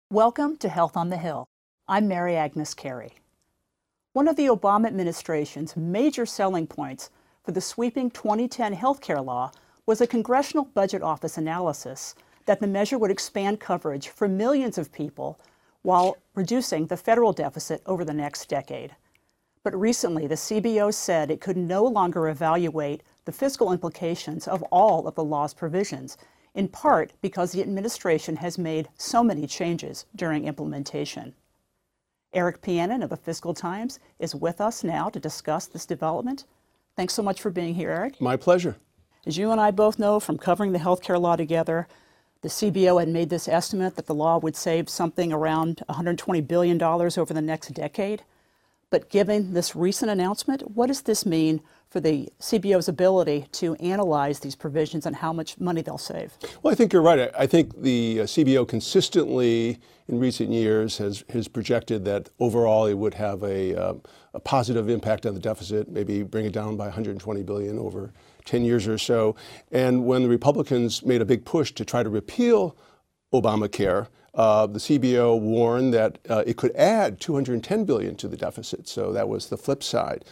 Welcome to Health on the Hill. I'm Mary Agnes Carey. One of the Obama administration's major selling points for the sweeping 2010 healthcare law was a Congressional Budget Office analysis that the measure would expand coverage for millions of people while reducing the federal deficit over the next decade. But recently, the CBO said it could no longer evaluate the fiscal implications of all of the law's provisions, in part because the administration has made so many changes during implementation. Eric Pianin of the Fiscal Times is with us now to discuss this development. Thanks so much for being here, Eric. My pleasure. As you and I both know from covering the healthcare law together, the CBO had made this estimate that the law would save something around $120 billion over the next decade. But given this recent announcement, what does this mean for the CBO's ability to analyze these provisions and how much money they'll save? Well, I think you're right. I think the CBO consistently in recent years has projected that overall it would have a positive impact on the deficit, maybe bring it down by $120 billion over 10 years or so. And when the Republicans made a big push to try to repeal Obamacare, the CBO warned that it could add $210 billion to the deficit. So that was the flip side.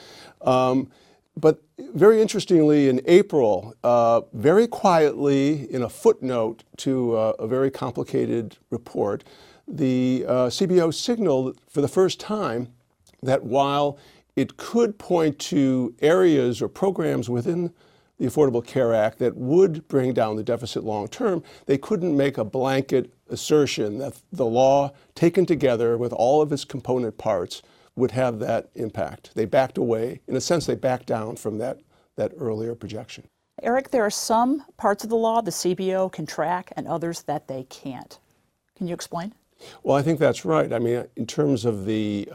But very interestingly, in April, very quietly in a footnote to a very complicated report, the CBO signaled for the first time that while it could point to areas or programs within the Affordable Care Act that would bring down the deficit long term, they couldn't make a blanket assertion that the law taken together with all of its component parts would have that impact. They backed away. In a sense, they backed down from that earlier projection. Eric, there are some parts of the law the CBO can track and others that they can't. Can you explain? Well, I think that's right. I mean, in terms of the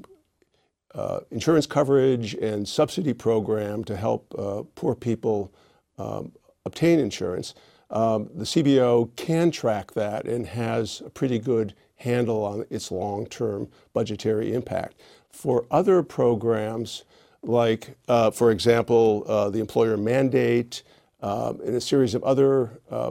insurance coverage and subsidy program to help poor people obtain insurance, the CBO can track that and has a pretty good handle on its long-term budgetary impact. For other programs, like, for example, the employer mandate and a series of other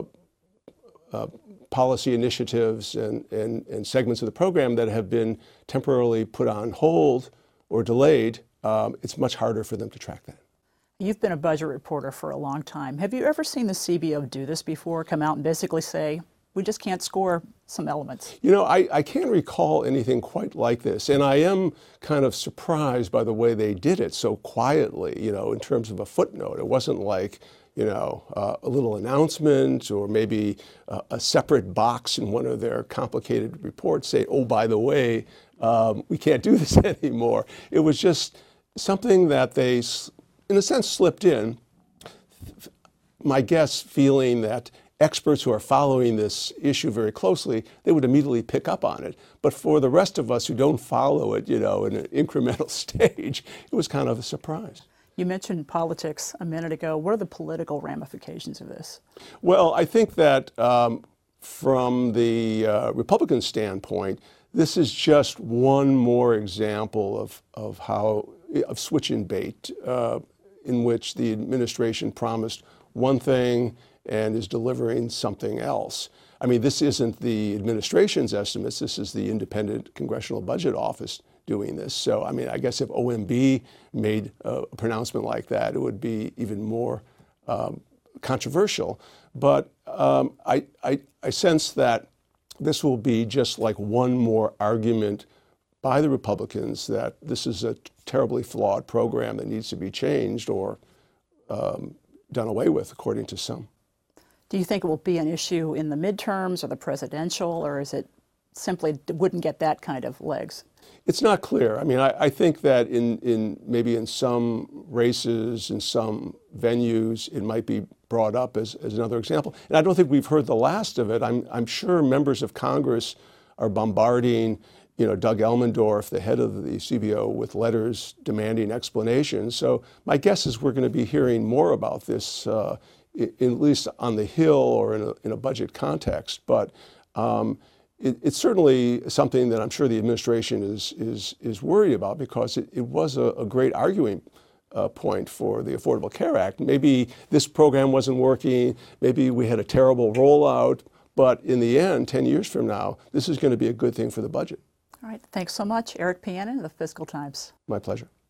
policy initiatives and segments of the program that have been temporarily put on hold or delayed, it's much harder for them to track that. You've been a budget reporter for a long time. Have you ever seen the CBO do this before, come out and basically say, we just can't score some elements? You know, I can't recall anything quite like this, and I am kind of surprised by the way they did it so quietly, you know, in terms of a footnote. It wasn't like, you know, a little announcement or maybe a separate box in one of their complicated reports say, oh, by the way, we can't do this anymore. It was just something that they, in a sense, slipped in. My guess feeling that experts who are following this issue very closely, they would immediately pick up on it. But for the rest of us who don't follow it, you know, in an incremental stage, it was kind of a surprise. You mentioned politics a minute ago. What are the political ramifications of this? Well, I think that from the Republican standpoint, this is just one more example of switch and bait, in which the administration promised one thing and is delivering something else. I mean, this isn't the administration's estimates. This is the Independent Congressional Budget Office doing this. So, I mean, I guess if OMB made a pronouncement like that, it would be even more controversial. But I sense that this will be just like one more argument by the Republicans that this is a terribly flawed program that needs to be changed or done away with, according to some. Do you think it will be an issue in the midterms or the presidential, or is it simply wouldn't get that kind of legs? It's not clear. I mean, I think that maybe in some races, in some venues, it might be brought up as another example. And I don't think we've heard the last of it. I'm sure members of Congress are bombarding, you know, Doug Elmendorf, the head of the CBO, with letters demanding explanations. So my guess is we're going to be hearing more about this, at least on the Hill or in a budget context. But it's certainly something that I'm sure the administration is worried about, because it was a great arguing point for the Affordable Care Act. Maybe this program wasn't working. Maybe we had a terrible rollout. But in the end, 10 years from now, this is going to be a good thing for the budget. All right. Thanks so much. Eric Pianin of the Fiscal Times. My pleasure.